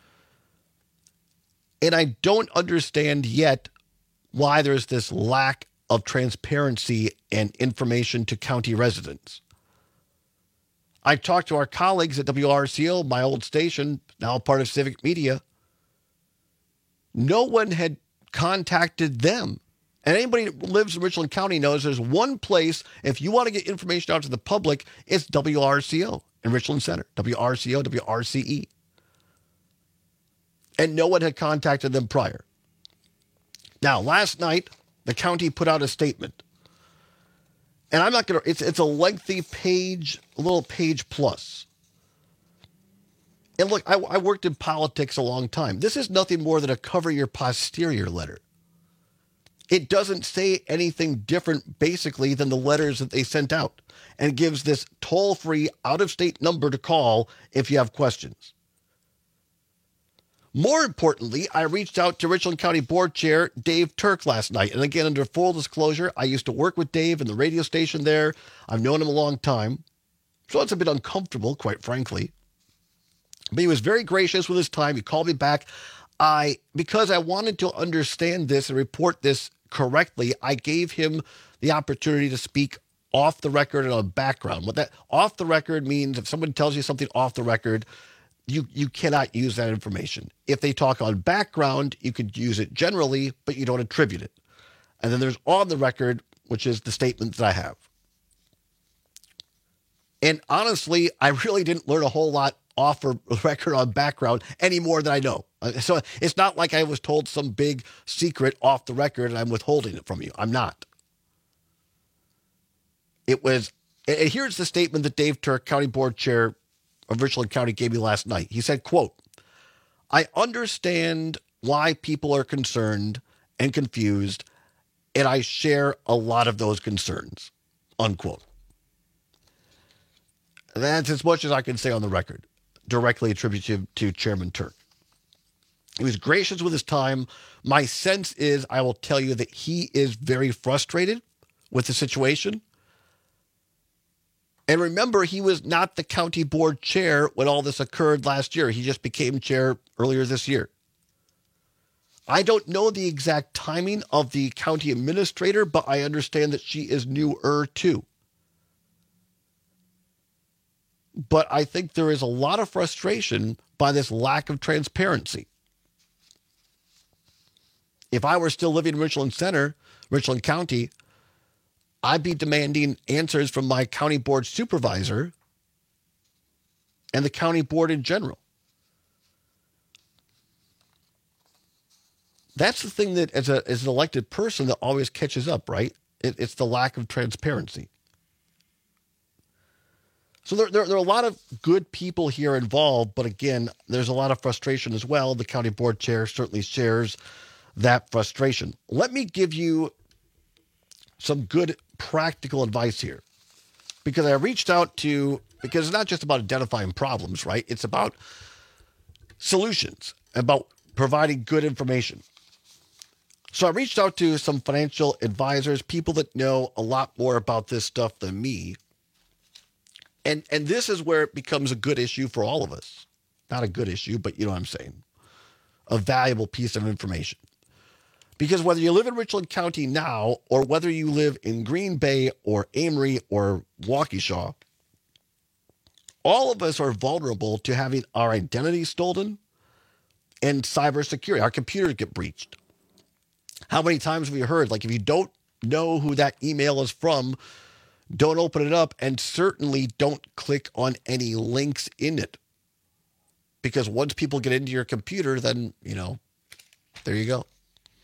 And I don't understand yet why there's this lack of transparency and information to county residents. I talked to our colleagues at W R C O, my old station, now part of Civic Media. No one had contacted them And anybody who lives in Richland County knows there's one place, if you want to get information out to the public, it's W R C O in Richland Center. W R C O, W R C E. And no one had contacted them prior. Now, last night, the county put out a statement. And I'm not going to, it's it's a lengthy page, a little page plus. And look, I, I worked in politics a long time. This is nothing more than a cover your posterior letter. It doesn't say anything different, basically, than the letters that they sent out, and gives this toll-free, out-of-state number to call if you have questions. More importantly, I reached out to Richland County Board Chair Dave Turk last night. And again, under full disclosure, I used to work with Dave in the radio station there. I've known him a long time. So it's a bit uncomfortable, quite frankly. But he was very gracious with his time. He called me back. I, because I wanted to understand this and report this correctly, I gave him the opportunity to speak off the record and on background. What that off the record means, if someone tells you something off the record, you, you cannot use that information. If they talk on background, you could use it generally, but you don't attribute it. And then there's on the record, which is the statement that I have. And honestly, I really didn't learn a whole lot off the record on background any more than I know. So it's not like I was told some big secret off the record and I'm withholding it from you. I'm not. It was, and here's the statement that Dave Turk, County Board Chair of Richland County, gave me last night. He said, quote, I understand why people are concerned and confused, and I share a lot of those concerns, unquote. That's as much as I can say on the record, directly attributed to Chairman Turk. He was gracious with his time. My sense is, I will tell you that he is very frustrated with the situation. And remember, he was not the county board chair when all this occurred last year. He just became chair earlier this year. I don't know the exact timing of the county administrator, but I understand that she is newer too. But I think there is a lot of frustration by this lack of transparency. If I were still living in Richland Center, Richland County, I'd be demanding answers from my county board supervisor and the county board in general. That's the thing that, as, a, as an elected person, that always catches up, right? It, it's the lack of transparency. So there, there, there are a lot of good people here involved, but again, there's a lot of frustration as well. The county board chair certainly shares that frustration. Let me give you some good practical advice here, because I reached out to, because it's not just about identifying problems, right? It's about solutions, about providing good information. So I reached out to some financial advisors, people that know a lot more about this stuff than me. And and this is where it becomes a good issue for all of us. Not a good issue, but you know what I'm saying. A valuable piece of information. Because whether you live in Richland County now, or whether you live in Green Bay or Amory or Waukesha, all of us are vulnerable to having our identity stolen and cybersecurity. Our computers get breached. How many times have we heard, like, if you don't know who that email is from, don't open it up, and certainly don't click on any links in it. Because once people get into your computer, then, you know, there you go.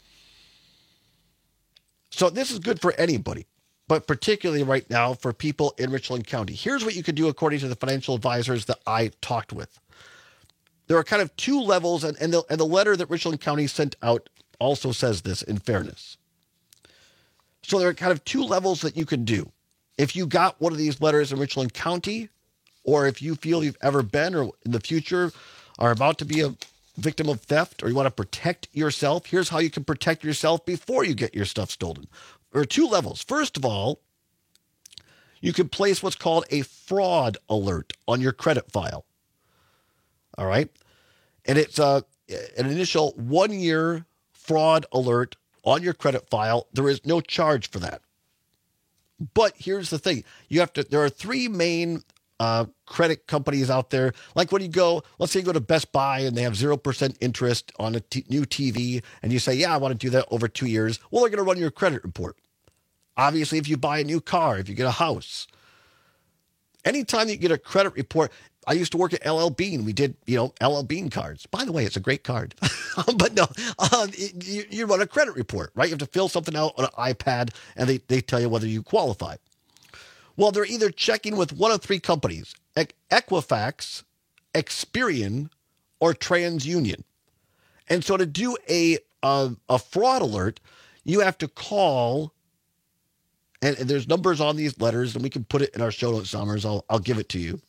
So this is good for anybody, but particularly right now for people in Richland County. Here's what you can do according to the financial advisors that I talked with. There are kind of two levels, and, and, the, and the letter that Richland County sent out also says this, in fairness. So there are kind of two levels that you can do. If you got one of these letters in Richland County, or if you feel you've ever been or in the future are about to be a victim of theft, or you want to protect yourself, here's how you can protect yourself before you get your stuff stolen. There are two levels. First of all, you can place what's called a fraud alert on your credit file. All right? And it's a, an initial one-year fraud alert on your credit file. There is no charge for that. But here's the thing. You have to, there are three main uh, credit companies out there. Like when you go, let's say you go to Best Buy and they have zero percent interest on a t- new T V, and you say, yeah, I want to do that over two years. Well, they're going to run your credit report. Obviously, if you buy a new car, if you get a house, anytime you get a credit report, I used to work at L L Bean. We did, you know, L L Bean cards. By the way, it's a great card. But no, um, you, you run a credit report, right? You have to fill something out on an iPad, and they, they tell you whether you qualify. Well, they're either checking with one of three companies, e- Equifax, Experian, or TransUnion. And so to do a, a, a fraud alert, you have to call, and, and there's numbers on these letters, and we can put it in our show notes, Summers. I'll, I'll give it to you.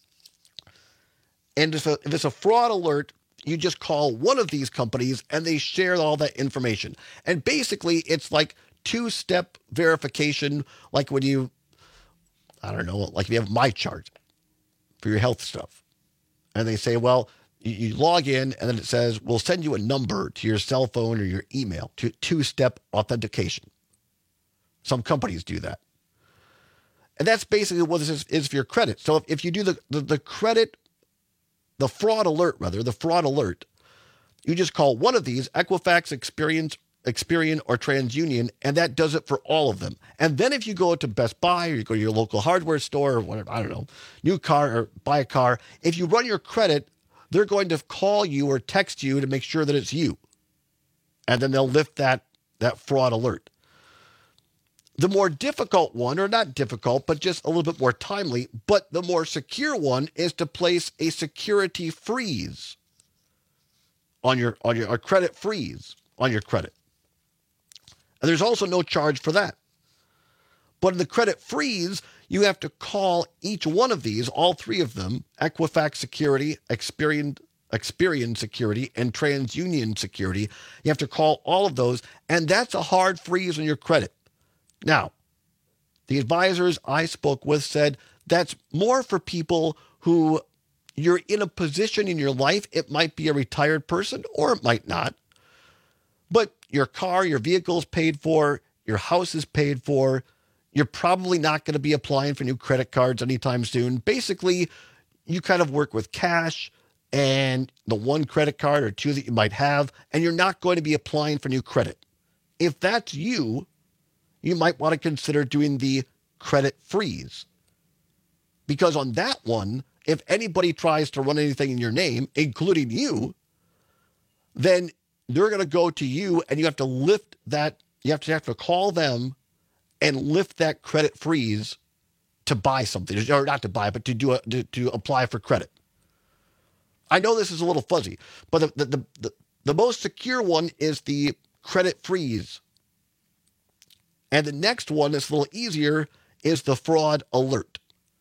And if, a, if it's a fraud alert, you just call one of these companies and they share all that information. And basically, it's like two-step verification, like when you, I don't know, like if you have MyChart for your health stuff. And they say, well, you, you log in and then it says, we'll send you a number to your cell phone or your email, to two-step authentication. Some companies do that. And that's basically what this is, is for your credit. So if, if you do the, the, the credit The fraud alert, rather, the fraud alert, you just call one of these, Equifax, Experian, Experian, or TransUnion, and that does it for all of them. And then if you go to Best Buy or you go to your local hardware store or whatever, I don't know, new car or buy a car, if you run your credit, they're going to call you or text you to make sure that it's you. And then they'll lift that, that fraud alert. The more difficult one, or not difficult, but just a little bit more timely, but the more secure one is to place a security freeze on your on your or credit freeze on your credit. And there's also no charge for that. But in the credit freeze, you have to call each one of these, all three of them, Equifax Security, Experian, Experian Security, and TransUnion Security. You have to call all of those, and that's a hard freeze on your credit. Now, the advisors I spoke with said that's more for people who you're in a position in your life. It might be a retired person or it might not. But your car, your vehicle is paid for, your house is paid for. You're probably not going to be applying for new credit cards anytime soon. Basically, you kind of work with cash and the one credit card or two that you might have, and you're not going to be applying for new credit. If that's you, you might want to consider doing the credit freeze. Because on that one, if anybody tries to run anything in your name, including you, then they're going to go to you and you have to lift that, you have to have to call them and lift that credit freeze to buy something, or not to buy, but to do a, to, to apply for credit. I know this is a little fuzzy, but the, the, the, the, the most secure one is the credit freeze. And the next one that's a little easier is the fraud alert.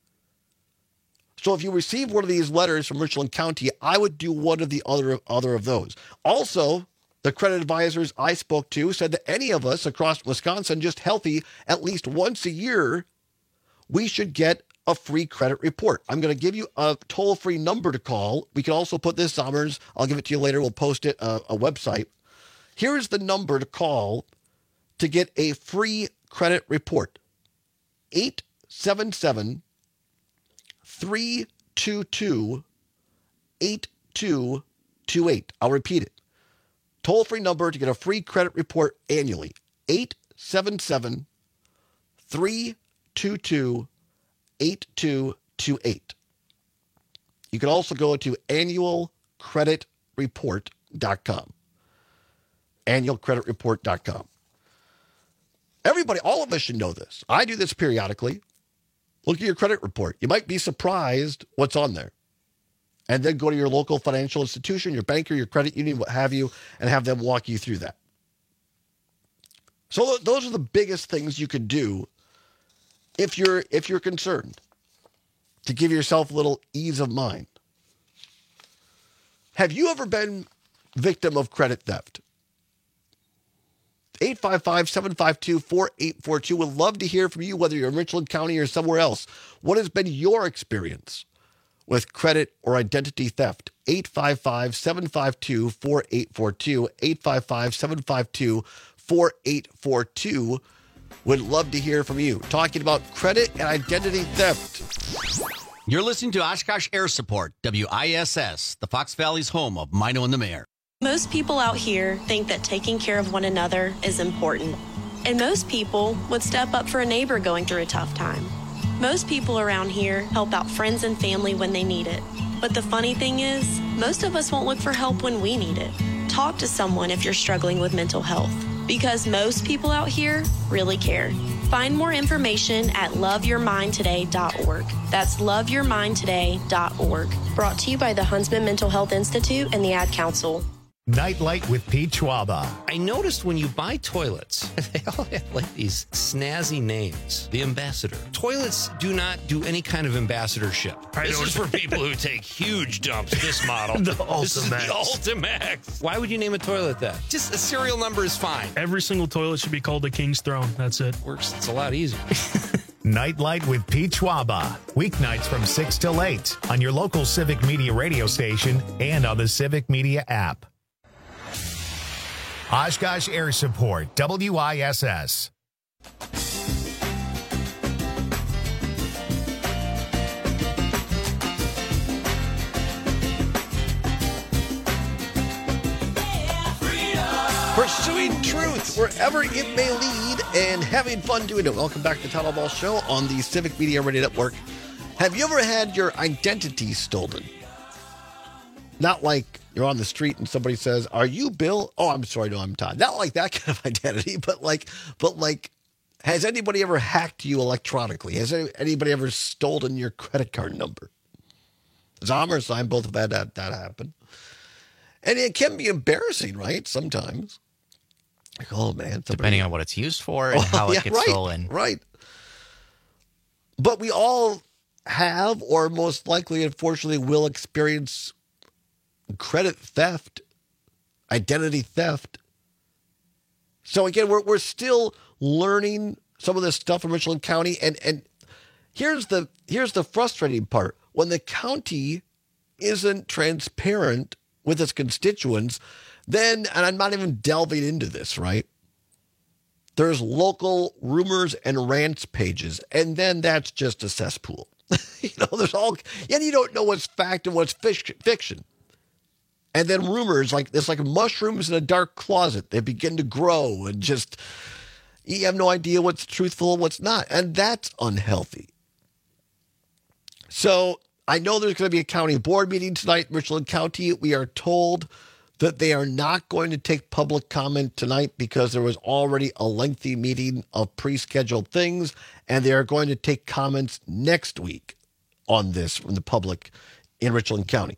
So if you receive one of these letters from Richland County, I would do one of the other, other of those. Also, the credit advisors I spoke to said that any of us across Wisconsin, just healthy, at least once a year, we should get a free credit report. I'm going to give you a toll-free number to call. We can also put this, Summers. I'll give it to you later. We'll post it, uh, a website. Here's the number to call to get a free credit report. eight seven seven, three two two, eight two two eight. I'll repeat it. Toll-free number to get a free credit report annually. eight seven seven, three two two, eight two two eight. You can also go to annual credit report dot com. annual credit report dot com. Everybody, all of us should know this. I do this periodically. Look at your credit report. You might be surprised what's on there. And then go to your local financial institution, your banker, your credit union, what have you, and have them walk you through that. So those are the biggest things you could do if you're if you're concerned, to give yourself a little ease of mind. Have you ever been victim of credit theft? eight five five, seven five two, four eight four two. Would love to hear from you, whether you're in Richland County or somewhere else. What has been your experience with credit or identity theft? eight five five, seven five two, four eight four two. eight five five, seven five two, four eight four two. Would love to hear from you. Talking about credit and identity theft. You're listening to Oshkosh Air Support, W I S S, the Fox Valley's home of Mino and the Mayor. Most people out here think that taking care of one another is important. And most people would step up for a neighbor going through a tough time. Most people around here help out friends and family when they need it. But the funny thing is, most of us won't look for help when we need it. Talk to someone if you're struggling with mental health, because most people out here really care. Find more information at love your mind today dot org. That's love your mind today dot org. Brought to you by the Huntsman Mental Health Institute and the Ad Council. Nightlight with Pete Schwaba. I noticed when you buy toilets, they all have like these snazzy names. The Ambassador. Toilets do not do any kind of ambassadorship. I this don't- is for people who take huge dumps. This model. The This is the Ultimax. Ultimax. Why would you name a toilet that? Just a serial number is fine. Every single toilet should be called the King's Throne. That's it. Works. It's a lot easier. Nightlight with Pete Schwaba. Weeknights from six till eight on your local Civic Media radio station and on the Civic Media app. Oshkosh Air Support, W I S S. Pursuing truth wherever it may lead and having fun doing it. Welcome back to the Town Ball Show on the Civic Media Radio Network. Have you ever had your identity stolen? Not like you're on the street and somebody says, "Are you Bill?" "Oh, I'm sorry, no, I'm Todd." Not like that kind of identity, but like, but like, has anybody ever hacked you electronically? Has anybody ever stolen your credit card number? Zommer and I both have had that, that happen. And it can be embarrassing, right? Sometimes. Like, oh, man. Somebody... Depending on what it's used for and Oh, how it yeah, gets right, stolen. Right. But we all have, or most likely, unfortunately, will experience credit theft, identity theft. So again, we're we're still learning some of this stuff in Richland County, and and here's the here's the frustrating part: when the county isn't transparent with its constituents, then, and I'm not even delving into this, right? There's local rumors and rants pages, and then that's just a cesspool. you know, there's all, and you don't know what's fact and what's fiction. And then rumors, like it's like mushrooms in a dark closet. They begin to grow and just, you have no idea what's truthful and what's not. And that's unhealthy. So I know there's going to be a county board meeting tonight in Richland County. We are told that they are not going to take public comment tonight because there was already a lengthy meeting of pre-scheduled things. And they are going to take comments next week on this from the public in Richland County.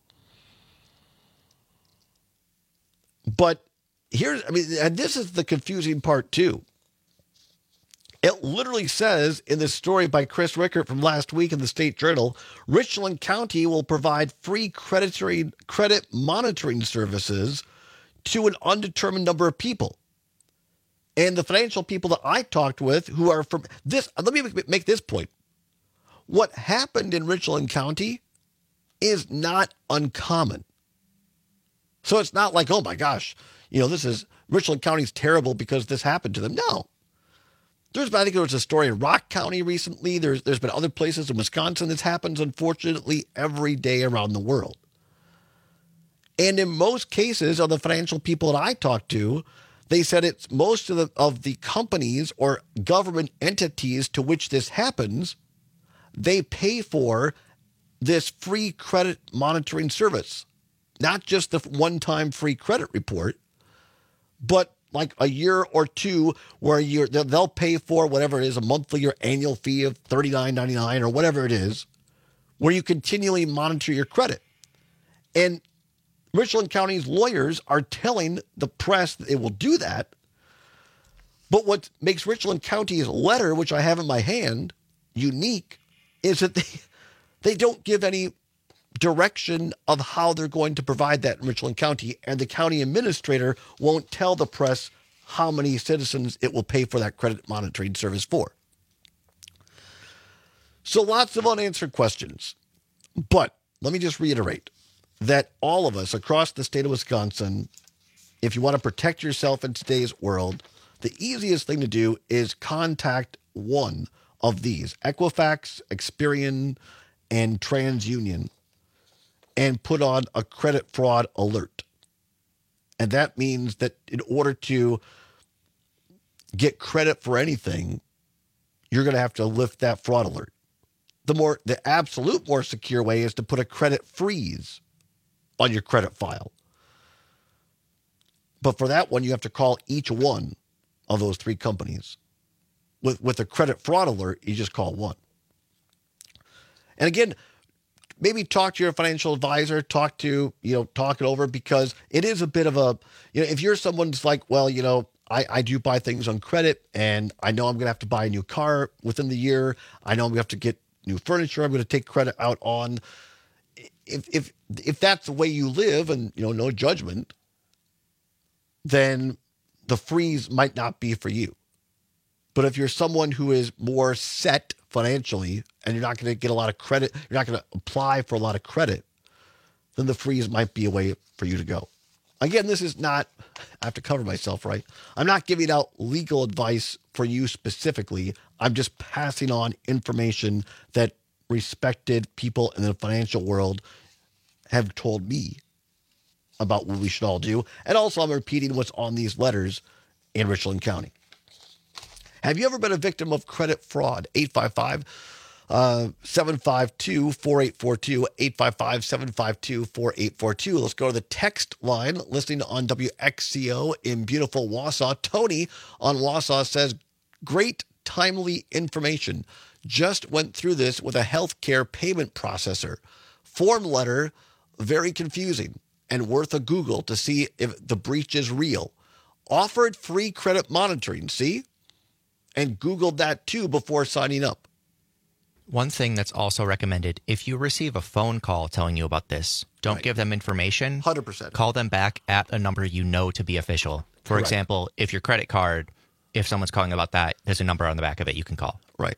But here's, I mean, and this is the confusing part too. It literally says in this story by Chris Rickert from last week in the State Journal, Richland County will provide free creditory, credit monitoring services to an undetermined number of people. And the financial people that I talked with who are from this, let me make this point. What happened in Richland County is not uncommon. So it's not like, oh my gosh, you know, this is, Richland County's terrible because this happened to them. No. There's, I think there was a story in Rock County recently. There's, there's been other places in Wisconsin. This happens, unfortunately, every day around the world. And in most cases of the financial people that I talked to, they said it's most of the, of the companies or government entities to which this happens, they pay for this free credit monitoring service. Not just the one-time free credit report, but like a year or two where you're, they'll pay for whatever it is, a monthly or annual fee of thirty-nine ninety-nine or whatever it is, where you continually monitor your credit. And Richland County's lawyers are telling the press that they will do that. But what makes Richland County's letter, which I have in my hand, unique, is that they, they don't give any direction of how they're going to provide that in Richland County, and the county administrator won't tell the press how many citizens it will pay for that credit monitoring service for. So lots of unanswered questions. But let me just reiterate that all of us across the state of Wisconsin, if you want to protect yourself in today's world, the easiest thing to do is contact one of these, Equifax, Experian, and TransUnion and put on a credit fraud alert. And that means that in order to get credit for anything, you're going to have to lift that fraud alert. The more, the absolute more secure way is to put a credit freeze on your credit file. But for that one, you have to call each one of those three companies. With with a credit fraud alert, you just call one. And again, maybe talk to your financial advisor, talk to, you know, talk it over, because it is a bit of a, you know, if you're someone's like, well, you know, I, I do buy things on credit and I know I'm going to have to buy a new car within the year. I know I'm going to have to get new furniture. I'm going to take credit out on. If, if, if that's the way you live and, you know, no judgment, then the freeze might not be for you. But if you're someone who is more set financially and you're not going to get a lot of credit, you're not going to apply for a lot of credit, then the freeze might be a way for you to go. Again, this is not, I have to cover myself, right? I'm not giving out legal advice for you specifically. I'm just passing on information that respected people in the financial world have told me about what we should all do. And also I'm repeating what's on these letters in Richland County. Have you ever been a victim of credit fraud? eight five five, seven five two, four eight four two, eight five five, seven five two, four eight four two. Let's go to the text line. Listening on W X C O in beautiful Wausau. Tony on Wausau says, great timely information. Just went through this with a healthcare payment processor. Form letter, very confusing and worth a Google to see if the breach is real. Offered free credit monitoring, see? And Googled that too before signing up. One thing that's also recommended, if you receive a phone call telling you about this, don't right. give them information. one hundred percent. Call them back at a number you know to be official. For right. example, if your credit card, if someone's calling about that, there's a number on the back of it you can call. Right.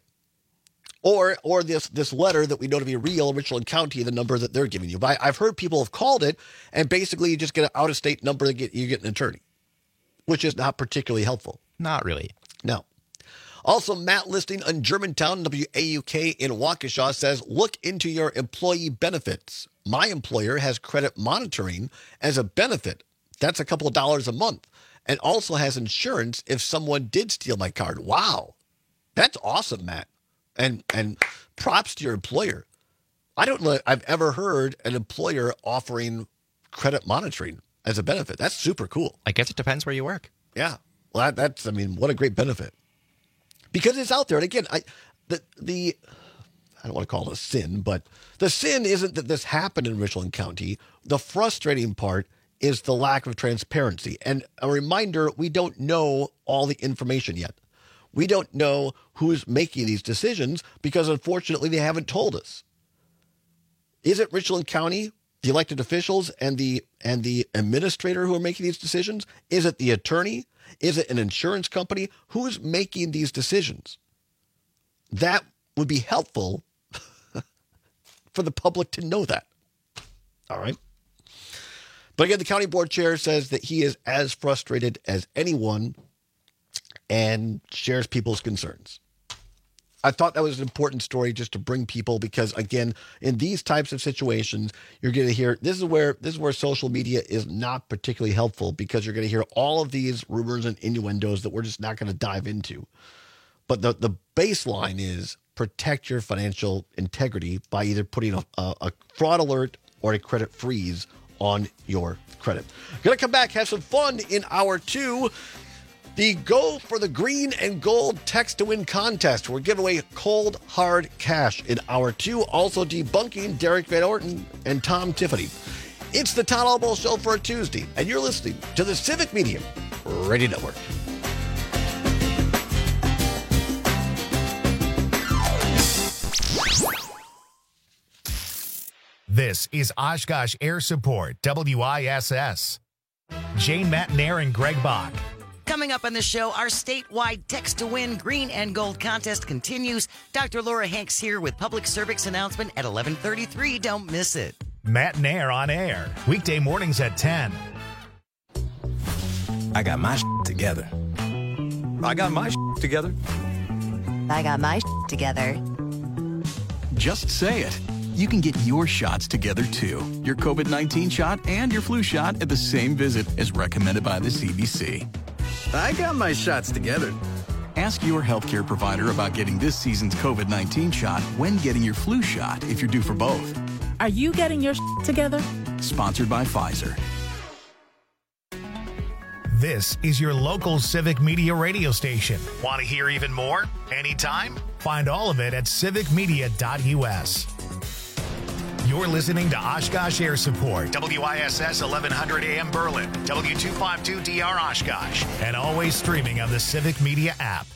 Or or this this letter that we know to be real, Richland County, the number that they're giving you. But I've heard people have called it, and basically you just get an out-of-state number that get, you get an attorney, which is not particularly helpful. Not really. No. Also, Matt listing on Germantown, W A U K in Waukesha says, look into your employee benefits. My employer has credit monitoring as a benefit. That's a couple of dollars a month. And also has insurance if someone did steal my card. Wow. That's awesome, Matt. And and props to your employer. I don't know if I've ever heard an employer offering credit monitoring as a benefit. That's super cool. I guess it depends where you work. Yeah. Well, that, that's, I mean, what a great benefit. Because it's out there. And again, I the the I don't want to call it a sin, but the sin isn't that this happened in Richland County. The frustrating part is the lack of transparency. And a reminder, we don't know all the information yet. We don't know who's making these decisions because, unfortunately, they haven't told us. Is it Richland County, the elected officials, and the and the administrator who are making these decisions? Is it the attorney? Is it an insurance company? Who's making these decisions? That would be helpful for the public to know that. All right. But again, the county board chair says that he is as frustrated as anyone and shares people's concerns. I thought that was an important story just to bring people because, again, in these types of situations, you're going to hear this is where this is where social media is not particularly helpful because you're going to hear all of these rumors and innuendos that we're just not going to dive into. But the, the baseline is protect your financial integrity by either putting a, a, a fraud alert or a credit freeze on your credit. Going to come back, have some fun in hour two. The Go for the Green and Gold Text to Win contest. We're giving away cold, hard cash in hour two. Also debunking Derek Van Orton and Tom Tiffany. It's the Todd Albo Show for a Tuesday, and you're listening to the Civic Media Radio Network. This is Oshkosh Air Support, W I S S. Jane Matnair and Greg Bach. Coming up on the show, our statewide Text to Win Green and Gold contest continues. Doctor Laura Hanks here with public service announcement at eleven thirty-three. Don't miss it. Matt Nair on air, weekday mornings at ten. I got my shit together. I got my shit together. I got my shit together. Just say it. you can get your shots together too. Your COVID nineteen shot and your flu shot at the same visit as recommended by the C D C. I got my shots together. Ask your healthcare provider about getting this season's COVID nineteen shot when getting your flu shot if you're due for both. Are you getting your sh- together? Sponsored by Pfizer. This is your local Civic Media radio station. Want to hear even more? Anytime? Find all of it at civic media dot u s. You're listening to Oshkosh Air Support, W I S S eleven hundred A M Berlin, W two fifty-two D R Oshkosh, and always streaming on the Civic Media app.